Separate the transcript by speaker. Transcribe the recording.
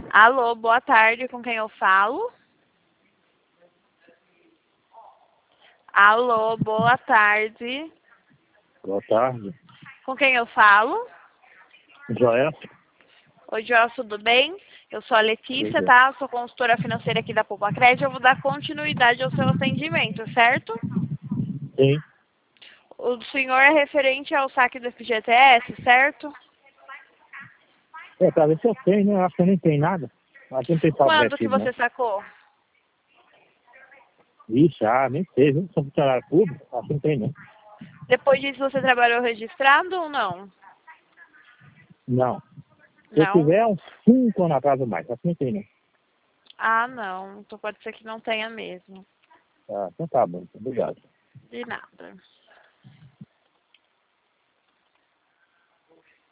Speaker 1: Alô, boa tarde, com quem eu falo? Alô, boa tarde.
Speaker 2: Boa tarde.
Speaker 1: Com quem eu falo?
Speaker 2: Joel?
Speaker 1: Oi, Joel, tudo bem? Eu sou a Letícia,
Speaker 2: Tudo.
Speaker 1: tá? Sou consultora financeira aqui da Poupa Crédito. Eu vou dar continuidade ao seu atendimento, certo?
Speaker 2: Sim.
Speaker 1: O senhor é referente ao saque do FGTS, certo?
Speaker 2: Pra ver se eu tenho, né? Eu acho que eu nem tenho nada. Acho que não tem saldo
Speaker 1: Quando que
Speaker 2: retido, não.
Speaker 1: você sacou?
Speaker 2: Ixi, nem sei, viu? Sou funcionário público, acho que não tem, não.
Speaker 1: Depois disso, você trabalhou registrado ou não?
Speaker 2: Não. Se eu
Speaker 1: Não?
Speaker 2: tiver, uns 5 anos atrás ou mais, acho que não tem, não.
Speaker 1: Ah, não. Então pode ser que não tenha mesmo.
Speaker 2: Então tá bom. Obrigado.
Speaker 1: De nada.